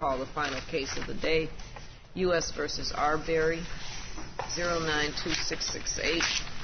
call the final case of the day, U.S. v. Arbery, 092668.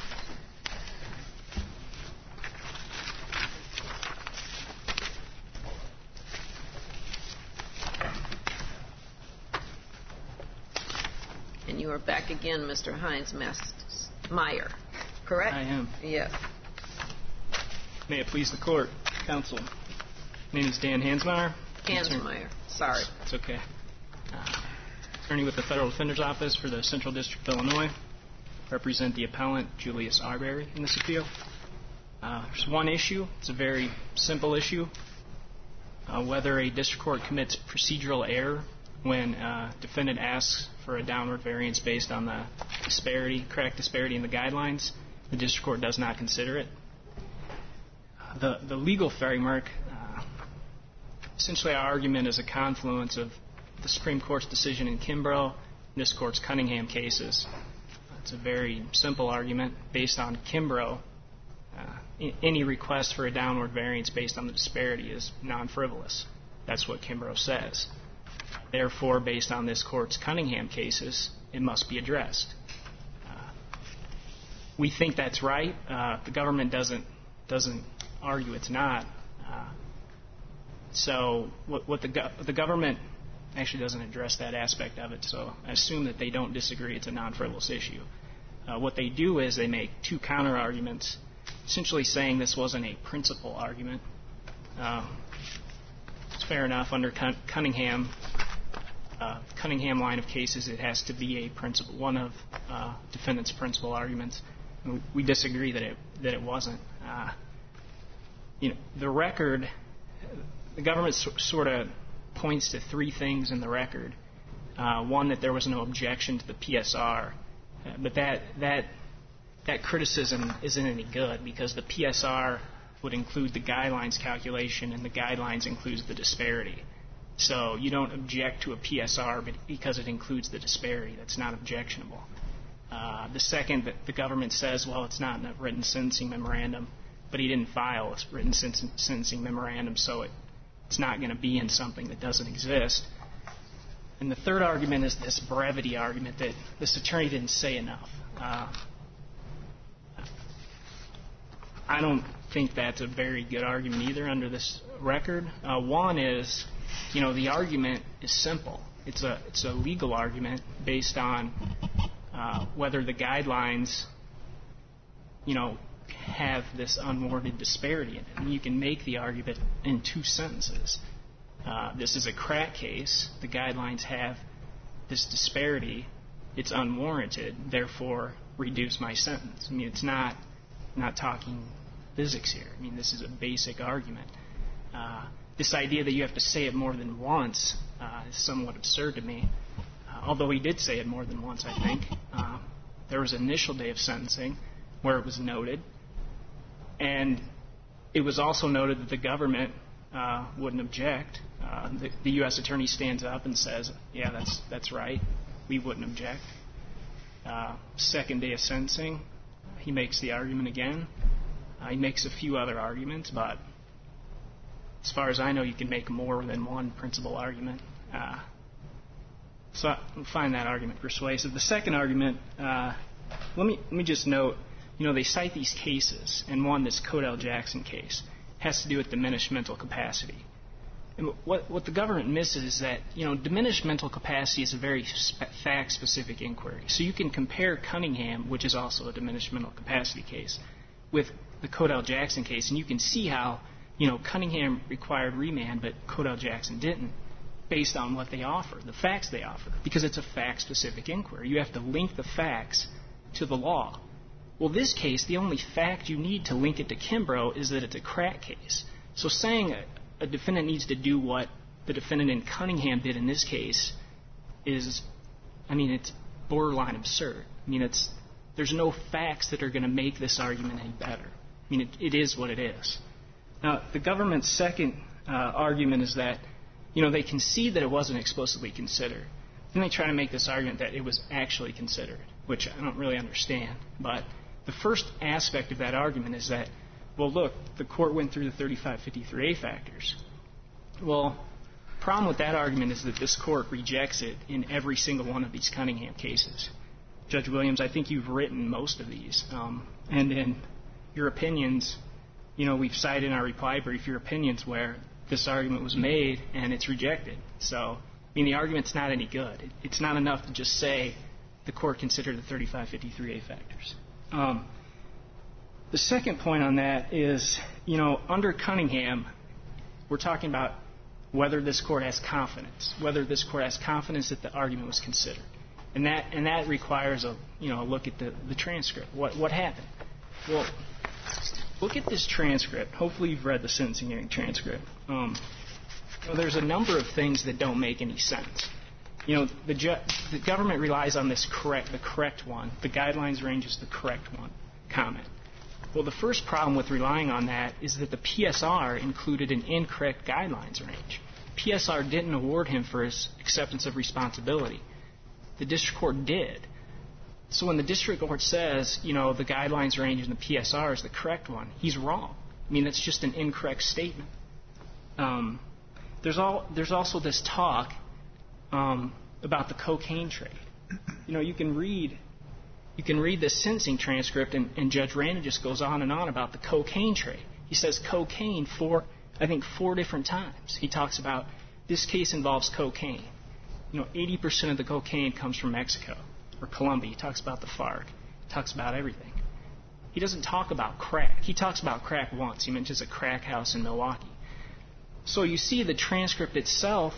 And you are back again, Mr. Heinz Meyer, correct? I am. Yes. May it please the court, counsel. My name is Dan Hansmeyer. Hansmeyer, sorry. It's okay. Attorney with the Federal Defender's Office for the Central District of Illinois. Represent the appellant, Julius Arbery, in this appeal. There's one issue. It's a very simple issue. Whether a district court commits procedural error when a defendant asks for a downward variance based on the correct disparity in the guidelines, the district court does not consider it. The legal framework, essentially our argument is a confluence of the Supreme Court's decision in Kimbrough and this Court's Cunningham cases. It's a very simple argument. Based on Kimbrough, any request for a downward variance based on the disparity is non-frivolous. That's what Kimbrough says. Therefore, based on this Court's Cunningham cases, it must be addressed. We think that's right. The government doesn't argue it's not. So what the government actually doesn't address that aspect of it, so I assume that they don't disagree it's a non-frivolous issue. What they do is they make two counter-arguments, essentially saying this wasn't a principal argument. It's fair enough. Under Cunningham line of cases, it has to be a principal, one of defendant's principal arguments. We disagree that it wasn't. The record, the government sort of points to three things in the record. One, that there was no objection to the PSR, but that criticism isn't any good because the PSR would include the guidelines calculation and the guidelines includes the disparity. So you don't object to a PSR because it includes the disparity. That's not objectionable. The second, that the government says, well, it's not in a written sentencing memorandum, but he didn't file a written sentencing memorandum, so it's not going to be in something that doesn't exist. And the third argument is this brevity argument that this attorney didn't say enough. I don't think that's a very good argument either under this record. One is, the argument is simple. It's a legal argument based on whether the guidelines, have this unwarranted disparity in it. And you can make the argument in two sentences. This is a crack case. The guidelines have this disparity. It's unwarranted. Therefore, reduce my sentence. It's not talking physics here. This is a basic argument. This idea that you have to say it more than once is somewhat absurd to me. Although he did say it more than once, I think. There was an initial day of sentencing where it was noted. And it was also noted that the government wouldn't object. The U.S. attorney stands up and says, yeah, that's right. We wouldn't object. Second day of sentencing, he makes the argument again. He makes a few other arguments, but as far as I know, you can make more than one principal argument. So I find that argument persuasive. The second argument, let me just note, they cite these cases, and one, this Codell Jackson case, has to do with diminished mental capacity. And what the government misses is that, diminished mental capacity is a very fact-specific inquiry. So you can compare Cunningham, which is also a diminished mental capacity case, with the Codell Jackson case, and you can see how, Cunningham required remand, but Codell Jackson didn't, based on what they offer, the facts they offer, because it's a fact-specific inquiry. You have to link the facts to the law. Well, this case, the only fact you need to link it to Kimbrough is that it's a crack case. So saying a defendant needs to do what the defendant in Cunningham did in this case is, it's borderline absurd. There's no facts that are going to make this argument any better. It is what it is. Now, the government's second argument is that, they concede that it wasn't explicitly considered. Then they try to make this argument that it was actually considered, which I don't really understand. But the first aspect of that argument is that, well, look, the court went through the 3553A factors. Well, problem with that argument is that this court rejects it in every single one of these Cunningham cases. Judge Williams, I think you've written most of these. And in your opinions, we've cited in our reply brief your opinions where this argument was made and it's rejected. So, the argument's not any good. It's not enough to just say the court considered the 3553A factors. The second point on that is, under Cunningham, we're talking about whether this court has confidence, that the argument was considered. And that requires a look at the transcript. What happened? Well, look at this transcript. Hopefully you've read the sentencing hearing transcript. There's a number of things that don't make any sense. The government relies on the correct one. The guidelines range is the correct one comment. Well, the first problem with relying on that is that the PSR included an incorrect guidelines range. PSR didn't award him for his acceptance of responsibility. The district court did. So when the district court says, the guidelines range in the PSR is the correct one, he's wrong. That's just an incorrect statement. There's also this talk about the cocaine trade. You can read the sentencing transcript, and Judge Randa just goes on and on about the cocaine trade. He says cocaine four different times. He talks about this case involves cocaine. 80% of the cocaine comes from Mexico or Colombia. He talks about the FARC. He talks about everything. He doesn't talk about crack. He talks about crack once. He mentions a crack house in Milwaukee. So you see the transcript itself,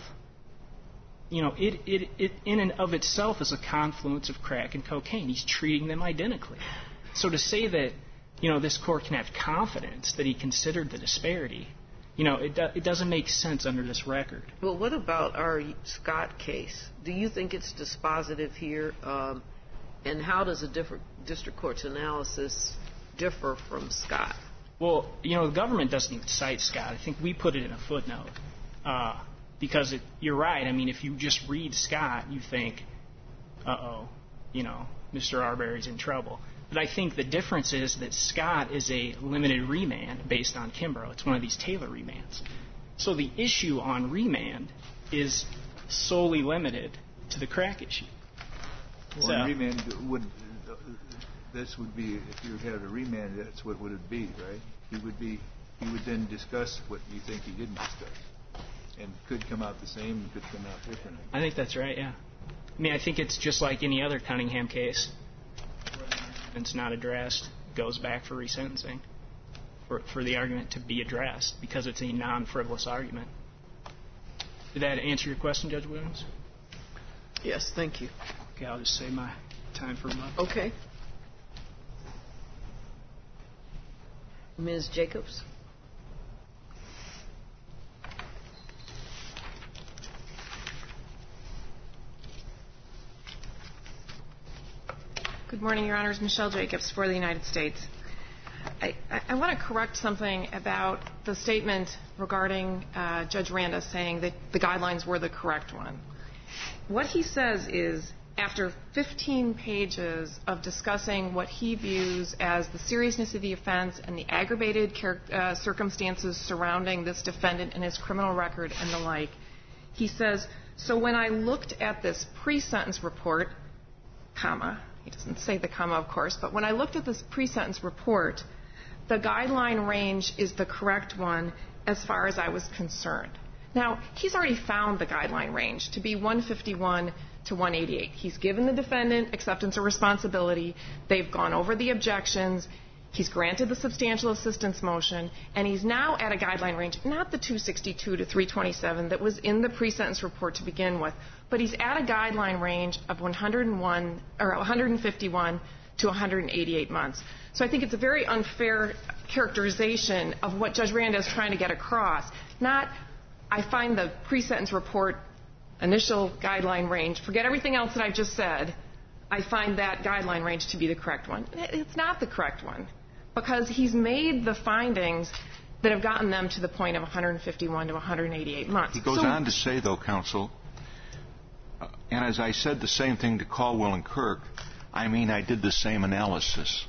it in and of itself is a confluence of crack and cocaine. He's treating them identically. So to say that, this court can have confidence that he considered the disparity, it doesn't make sense under this record. Well, what about our Scott case? Do you think it's dispositive here? And how does a district court's analysis differ from Scott? Well, the government doesn't even cite Scott. I think we put it in a footnote because you're right. If you just read Scott, you think, Mr. Arbery's in trouble. But I think the difference is that Scott is a limited remand based on Kimbrough. It's one of these Taylor remands. So the issue on remand is solely limited to the crack issue. Well, remand this would be, if you had a remand, that's what would it be, right? He would then discuss what you think he didn't discuss, and could come out the same, could come out differently. I think that's right. Yeah. I think it's just like any other Cunningham case. It's not addressed, goes back for resentencing, for the argument to be addressed, because it's a non-frivolous argument. Did that answer your question, Judge Williams? Yes, thank you. Okay, I'll just save my time for a moment. Okay. Ms. Jacobs? Good morning, Your Honors. Michelle Jacobs for the United States. I want to correct something about the statement regarding Judge Randa saying that the guidelines were the correct one. What he says is, after 15 pages of discussing what he views as the seriousness of the offense and the aggravated circumstances surrounding this defendant and his criminal record and the like, he says, so when I looked at this pre-sentence report, comma, he doesn't say the comma, of course, but when I looked at this pre-sentence report, the guideline range is the correct one as far as I was concerned. Now, he's already found the guideline range to be 151 to 188. He's given the defendant acceptance of responsibility. They've gone over the objections. He's granted the substantial assistance motion, and he's now at a guideline range, not the 262 to 327 that was in the pre-sentence report to begin with, but he's at a guideline range of 151 to 188 months. So I think it's a very unfair characterization of what Judge Randa is trying to get across. Not, I find the pre-sentence report initial guideline range, forget everything else that I just said, I find that guideline range to be the correct one. It's not the correct one, because he's made the findings that have gotten them to the point of 151 to 188 months. He goes on to say, though, counsel, and as I said the same thing to Caldwell and Kirk, I did the same analysis.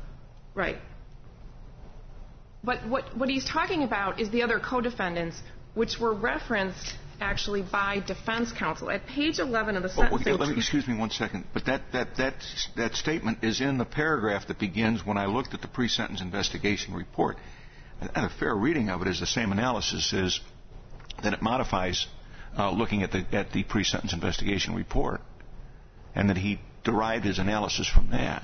Right. But what he's talking about is the other co-defendants which were referenced actually by defense counsel at page 11 of the sentencing. Excuse me 1 second. But that statement is in the paragraph that begins, when I looked at the pre-sentence investigation report. And a fair reading of it is the same analysis is that it modifies looking at the pre-sentence investigation report, and that he derived his analysis from that.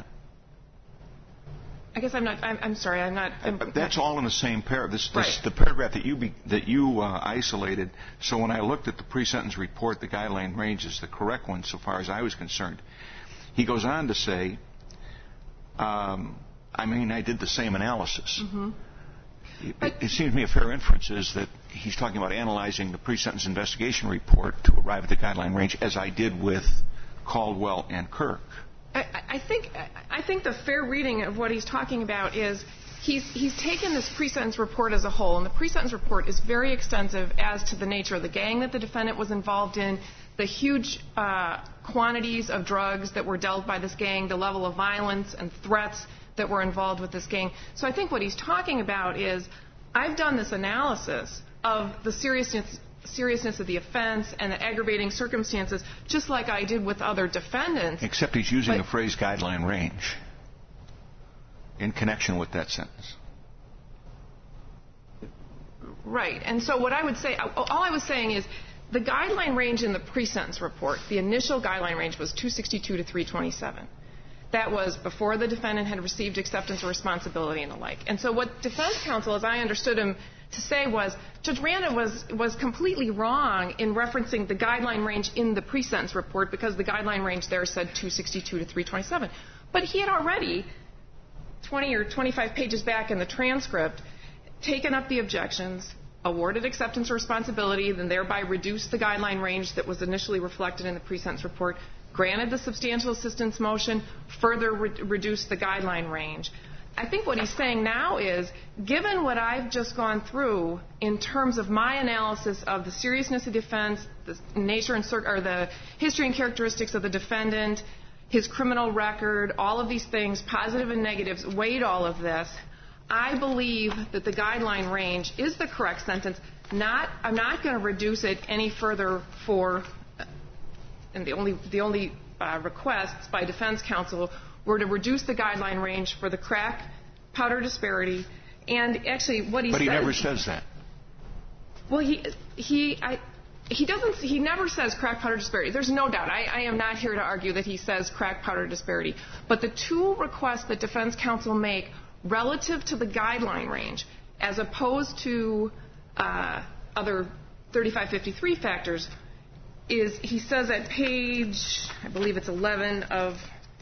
I guess I'm sorry. That's all in the same paragraph. Right. The paragraph that you isolated. So when I looked at the pre-sentence report, the guideline range is the correct one so far as I was concerned. He goes on to say, I did the same analysis. Mm-hmm. It seems to me a fair inference is that he's talking about analyzing the pre-sentence investigation report to arrive at the guideline range, as I did with Caldwell and Kirk. I think the fair reading of what he's talking about is he's taken this pre-sentence report as a whole, and the pre-sentence report is very extensive as to the nature of the gang that the defendant was involved in, the huge quantities of drugs that were dealt by this gang, the level of violence and threats that were involved with this gang. So I think what he's talking about is, I've done this analysis of the seriousness of the offense and the aggravating circumstances, just like I did with other defendants. Except he's using the phrase guideline range in connection with that sentence. Right. And so what I would say, all I was saying is, the guideline range in the pre-sentence report, the initial guideline range was 262 to 327. That was before the defendant had received acceptance of responsibility and the like. And so what defense counsel, as I understood him to say, was Judge Randa was completely wrong in referencing the guideline range in the pre-sentence report, because the guideline range there said 262 to 327. But he had already, 20 or 25 pages back in the transcript, taken up the objections, awarded acceptance of responsibility, then thereby reduced the guideline range that was initially reflected in the pre-sentence report, granted the substantial assistance motion, further reduced the guideline range. I think what he's saying now is, given what I've just gone through in terms of my analysis of the seriousness of defense, the nature and or the history and characteristics of the defendant, his criminal record, all of these things, positive and negatives, weighed all of this, I believe that the guideline range is the correct sentence. I'm not going to reduce it any further for, and the only requests by defense counsel were to reduce the guideline range for the crack powder disparity. And actually, what he says. But he never says that. Well, he never says crack powder disparity. There's no doubt. I am not here to argue that he says crack powder disparity. But the two requests that defense counsel make relative to the guideline range, as opposed to other 3553 factors, is he says at page, I believe it's 11 of,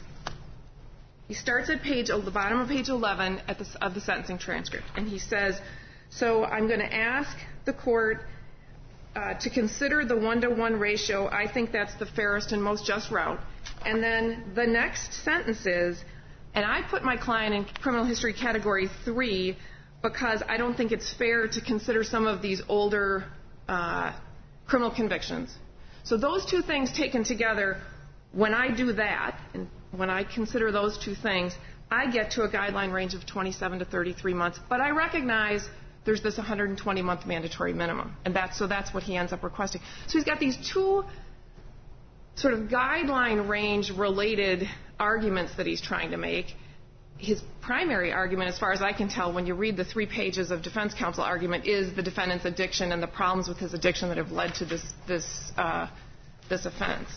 he starts at the bottom of page 11 of the sentencing transcript, and he says, so I'm going to ask the court to consider the 1-to-1 ratio. I think that's the fairest and most just route. And then the next sentence is, and I put my client in criminal history category 3 because I don't think it's fair to consider some of these older criminal convictions. So those two things taken together, when I do that, and when I consider those two things, I get to a guideline range of 27 to 33 months. But I recognize there's this 120-month mandatory minimum, and that's what he ends up requesting. So he's got these two sort of guideline range-related arguments that he's trying to make. His primary argument, as far as I can tell, when you read the 3 pages of defense counsel argument, is the defendant's addiction and the problems with his addiction that have led to this offense.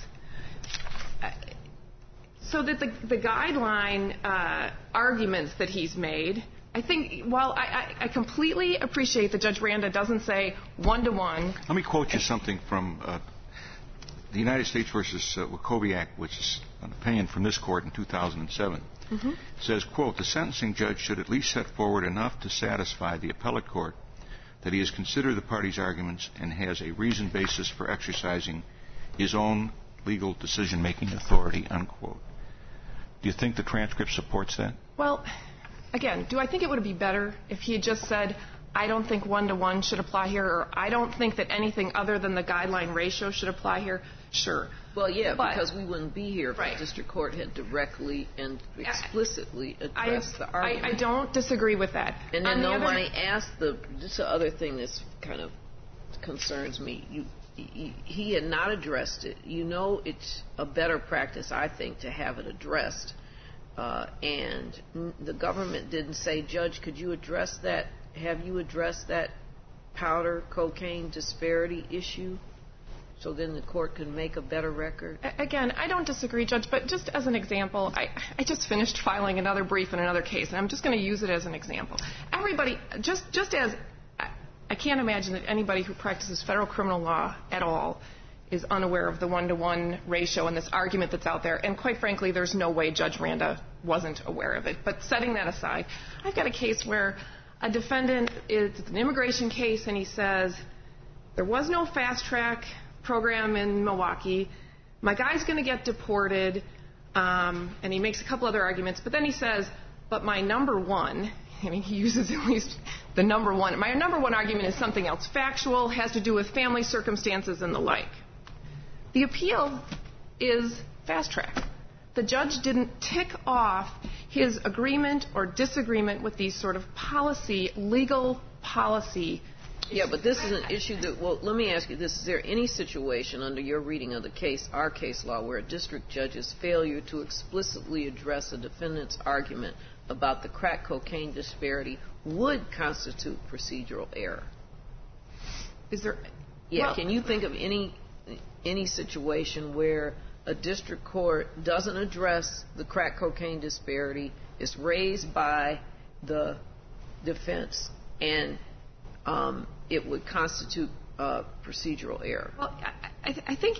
So that the guideline arguments that he's made, I think, while I completely appreciate that Judge Randa doesn't say 1-to-1. Let me quote you something from the United States versus Wachowiak, which is an opinion from this court in 2007. Mm-hmm. It says, quote, the sentencing judge should at least set forward enough to satisfy the appellate court that he has considered the parties' arguments and has a reasoned basis for exercising his own legal decision-making authority, unquote. Do you think the transcript supports that? Well, again, do I think it would be better if he had just said, I don't think 1-to-1 should apply here, or I don't think that anything other than the guideline ratio should apply here? Sure. Well, yeah, because we wouldn't be here if right. the district court had directly and explicitly addressed the argument. I don't disagree with that. And then nobody asked just the other thing that's kind of concerns me. He had not addressed it. You know, it's a better practice, I think, to have it addressed. And the government didn't say, Judge, could you address that? Have you addressed that powder cocaine disparity issue? So then the court can make a better record? Again, I don't disagree, Judge, but just as an example, I just finished filing another brief in another case, and I'm just going to use it as an example. Everybody, just as I can't imagine that anybody who practices federal criminal law at all is unaware of the one-to-one ratio and this argument that's out there, and quite frankly, there's no way Judge Randa wasn't aware of it. But setting that aside, I've got a case where a defendant, it's an immigration case, and he says, there was no fast-track program in Milwaukee. My guy's going to get deported, and he makes a couple other arguments. But then he says, but my number one, I mean, he uses at least the number one. My number one argument is something else factual, has to do with family circumstances and the like. The appeal is fast track. The judge didn't tick off his agreement or disagreement with these sort of policy, legal policy. Yeah, but this is an issue that, well, let me ask you this. Is there any situation under your reading of the case, our case law, where a district judge's failure to explicitly address a defendant's argument about the crack cocaine disparity would constitute procedural error? Is there? Yeah, well, can you think of any situation where a district court doesn't address the crack cocaine disparity, is raised by the defense, and it would constitute procedural error? Well, I think,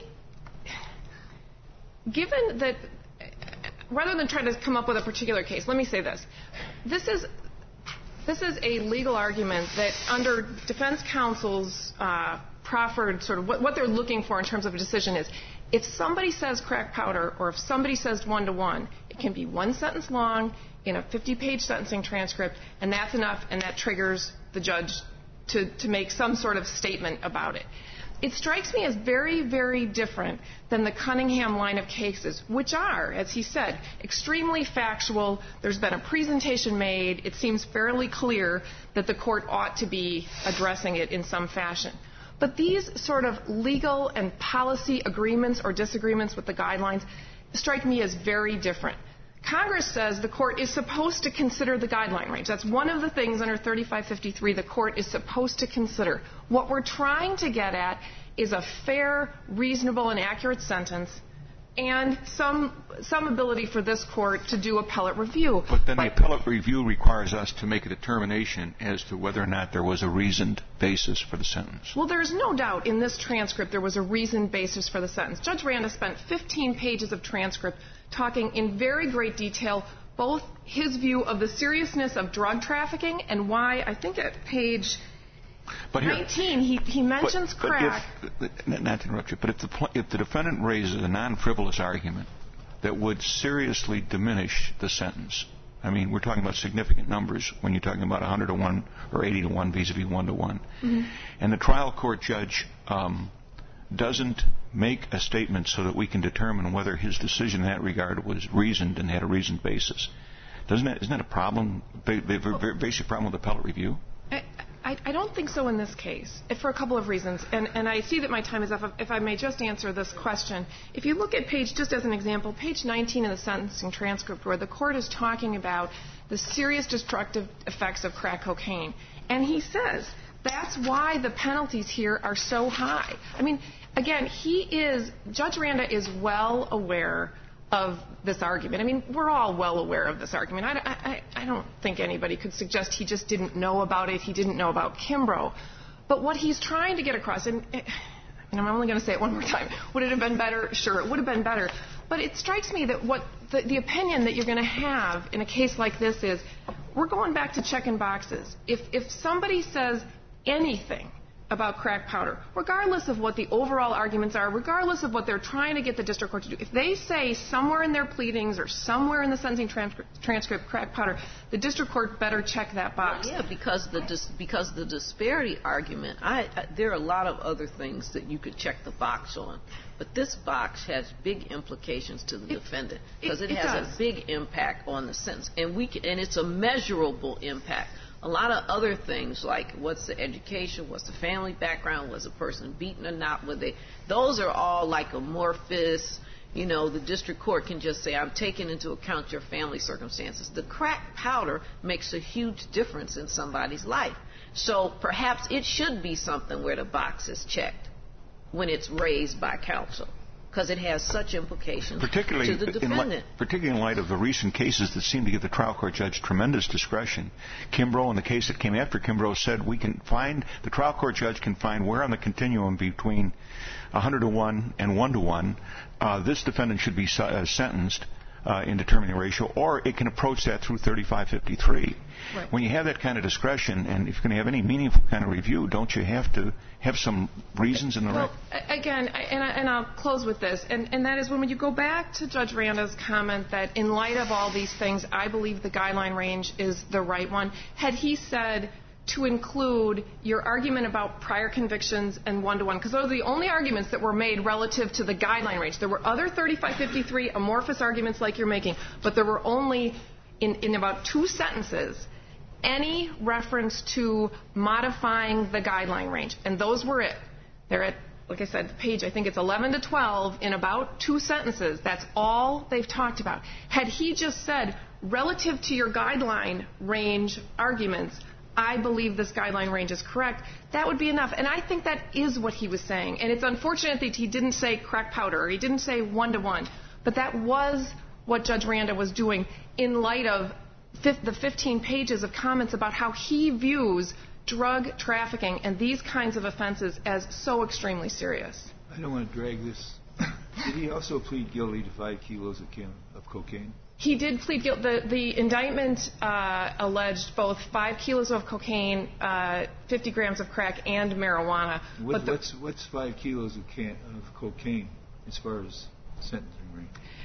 given that, rather than try to come up with a particular case, let me say this. This is a legal argument that under defense counsel's proffered sort of what they're looking for in terms of a decision is, if somebody says crack powder or if somebody says one-to-one, it can be one sentence long in a 50-page sentencing transcript, and that's enough, and that triggers the judge to make some sort of statement about it. It strikes me as very, very different than the Cunningham line of cases, which are, as he said, extremely factual. There's been a presentation made. It seems fairly clear that the court ought to be addressing it in some fashion. But these sort of legal and policy agreements or disagreements with the guidelines strike me as very different. Congress says the court is supposed to consider the guideline range. That's one of the things under 3553 the court is supposed to consider. What we're trying to get at is a fair, reasonable, and accurate sentence and some ability for this court to do appellate review. But then the appellate review requires us to make a determination as to whether or not there was a reasoned basis for the sentence. Well, there's no doubt in this transcript there was a reasoned basis for the sentence. Judge Randa spent 15 pages of transcript talking in very great detail both his view of the seriousness of drug trafficking and why, I think at page 19, he mentions crack. Not to interrupt you, but if the defendant raises a non-frivolous argument that would seriously diminish the sentence, I mean, we're talking about significant numbers when you're talking about 100 to 1 or 80 to 1 vis-a-vis 1 to 1, and the trial court judge doesn't make a statement so that we can determine whether his decision in that regard was reasoned and had a reasoned basis. Isn't that a problem, a basic problem with appellate review? I don't think so in this case, for a couple of reasons. And I see that my time is up. If I may just answer this question. If you look at just as an example, page 19 in the sentencing transcript where the court is talking about the serious destructive effects of crack cocaine, and he says that's why the penalties here are so high. I mean, again, Judge Randa is well aware of this argument. I mean, we're all well aware of this argument. I don't think anybody could suggest he just didn't know about it. He didn't know about Kimbrough. But what he's trying to get across, and I'm only going to say it one more time, would it have been better? Sure, it would have been better. But it strikes me that what the opinion that you're going to have in a case like this is, we're going back to checking boxes. If somebody says anything about crack powder, regardless of what the overall arguments are, regardless of what they're trying to get the district court to do, if they say somewhere in their pleadings or somewhere in the sentencing transcript crack powder, the district court better check that box. Well, yeah, because the disparity argument, there are a lot of other things that you could check the box on, but this box has big implications to the defendant because it has a big impact on the sentence, and it's a measurable impact. a lot of other things like what's the education, what's the family background, was a person beaten or not, those are all like amorphous. The district court can just say, I'm taking into account your family circumstances. The crack powder makes a huge difference in somebody's life. So perhaps it should be something where the box is checked when it's raised by counsel, because it has such implications to the defendant. Particularly in light of the recent cases that seem to give the trial court judge tremendous discretion. Kimbrough, and the case that came after Kimbrough, said the trial court judge can find where on the continuum between 100 to 1 and 1 to 1 this defendant should be sentenced in determining the ratio, or it can approach that through 3553. Right. When you have that kind of discretion, and if you're going to have any meaningful kind of review, don't you have to have some reasons in the record? Again, and I'll close with this, and that is when you go back to Judge Randa's comment that in light of all these things, I believe the guideline range is the right one. Had he said to include your argument about prior convictions and 1-to-1, because those are the only arguments that were made relative to the guideline range. There were other 3553 amorphous arguments like you're making, but there were only, in about 2 sentences, any reference to modifying the guideline range. And those were it. They're at, like I said, page, I think it's 11 to 12, in about 2 sentences. That's all they've talked about. Had he just said, relative to your guideline range arguments, I believe this guideline range is correct, that would be enough. And I think that is what he was saying. And it's unfortunate that he didn't say crack powder, or he didn't say 1-to-1. But that was what Judge Randa was doing in light of the 15 pages of comments about how he views drug trafficking and these kinds of offenses as so extremely serious. I don't want to drag this. Did he also plead guilty to 5 kilos of cocaine? He did plead guilty. The indictment alleged both 5 kilos of cocaine, 50 grams of crack, and marijuana. What's 5 kilos of cocaine as far as sentencing range?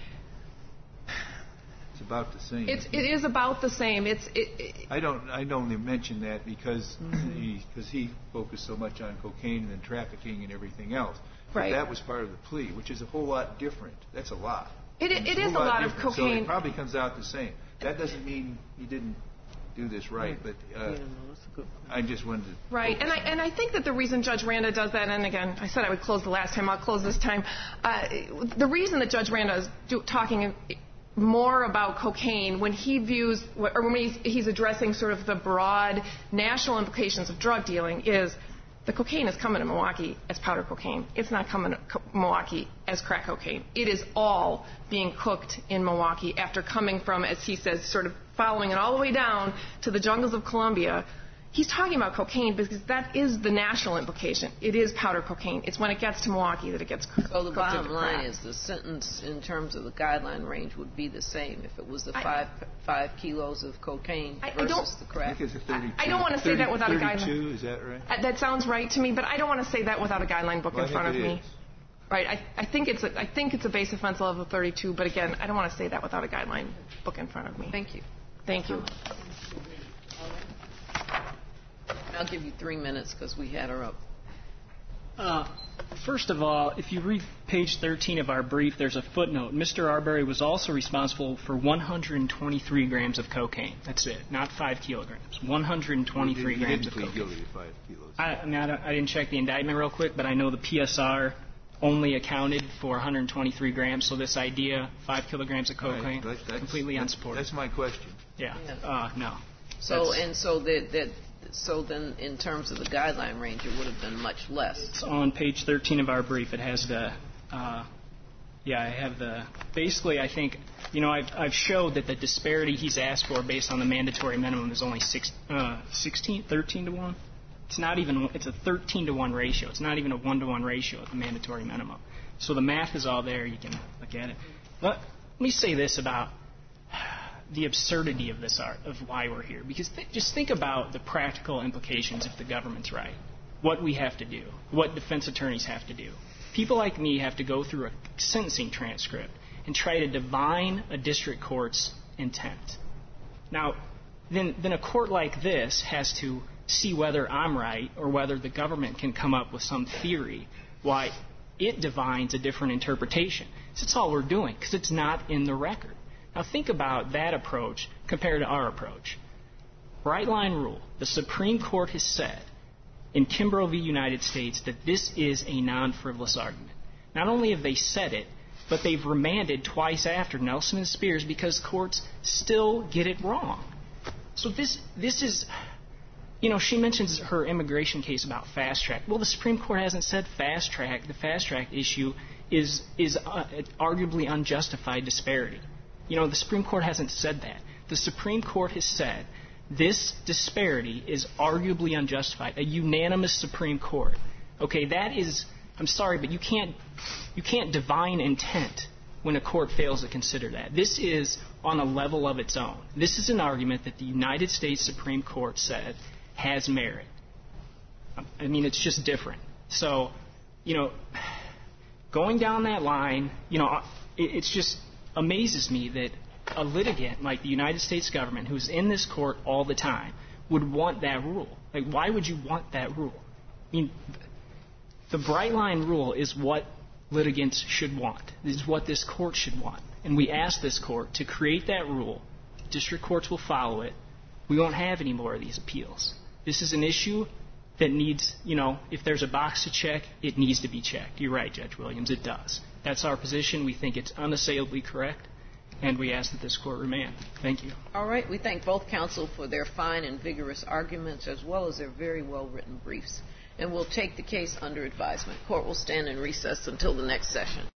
It's about the same. It is about the same. I don't mention that because he focused so much on cocaine and trafficking and everything else. Right. But that was part of the plea, which is a whole lot different. That's a lot. It is a lot of cocaine. So it probably comes out the same. That doesn't mean he didn't do this right, but I just wanted to... Right, and I think that the reason Judge Randa does that, and again, I said I would close the last time, I'll close this time. The reason that Judge Randa is talking more about cocaine when he views, or when he's addressing sort of the broad national implications of drug dealing is the cocaine is coming to Milwaukee as powder cocaine. It's not coming to Milwaukee as crack cocaine. It is all being cooked in Milwaukee after coming from, as he says, sort of following it all the way down to the jungles of Colombia. He's talking about cocaine because that is the national implication. It is powder cocaine. It's when it gets to Milwaukee that it gets cooked. So the bottom line is the sentence in terms of the guideline range would be the same if it was the 5 kilos of cocaine versus the crack. I don't want to say that without a guideline. 32, is that right? That sounds right to me, but I don't want to say that without a guideline book in front of me. Right. I think it's a base offense level of 32, but again, I don't want to say that without a guideline book in front of me. Thank you. Thank you. I'll give you 3 minutes because we had her up. First of all, if you read page 13 of our brief, there's a footnote. Mr. Arbery was also responsible for 123 grams of cocaine. That's it, not 5 kilograms. 123 grams of cocaine. He didn't plead guilty to 5 kilos. I didn't check the indictment real quick, but I know the PSR only accounted for 123 grams, so this idea, 5 kilograms of cocaine, completely unsupported. That's my question. Yeah. No. So then, in terms of the guideline range, it would have been much less. It's on page 13 of our brief. It has the, I have the, basically, I think, I've showed that the disparity he's asked for based on the mandatory minimum is only 13 to 1. It's not even, it's a 13 to 1 ratio. It's not even a 1-to-1 ratio at the mandatory minimum. So the math is all there. You can look at it. Let me say this about the absurdity of this of why we're here. Because just think about the practical implications if the government's right. What we have to do. What defense attorneys have to do. People like me have to go through a sentencing transcript and try to divine a district court's intent. Now, then a court like this has to see whether I'm right or whether the government can come up with some theory why it divines a different interpretation. So that's all we're doing, because it's not in the record. Now think about that approach compared to our approach. bright line rule. The Supreme Court has said in Kimbrough v. United States that this is a non-frivolous argument. Not only have they said it, but they've remanded twice after, Nelson and Spears, because courts still get it wrong. So this is, she mentions her immigration case about fast track. Well, the Supreme Court hasn't said fast track. The fast track issue is arguably unjustified disparity. The Supreme Court hasn't said that. The Supreme Court has said this disparity is arguably unjustified. A unanimous Supreme Court. Okay, that is, I'm sorry, but you can't divine intent when a court fails to consider that. This is on a level of its own. This is an argument that the United States Supreme Court said has merit. I mean, it's just different. So, going down that line, it just amazes me that a litigant like the United States government, who's in this court all the time, would want that rule. Like, why would you want that rule? I mean, the bright line rule is what litigants should want. Is what this court should want. And we ask this court to create that rule. District courts will follow it. We won't have any more of these appeals. This is an issue that needs, if there's a box to check, it needs to be checked. You're right, Judge Williams, it does. That's our position. We think it's unassailably correct, and we ask that this court remand. Thank you. All right. We thank both counsel for their fine and vigorous arguments as well as their very well-written briefs. And we'll take the case under advisement. Court will stand in recess until the next session.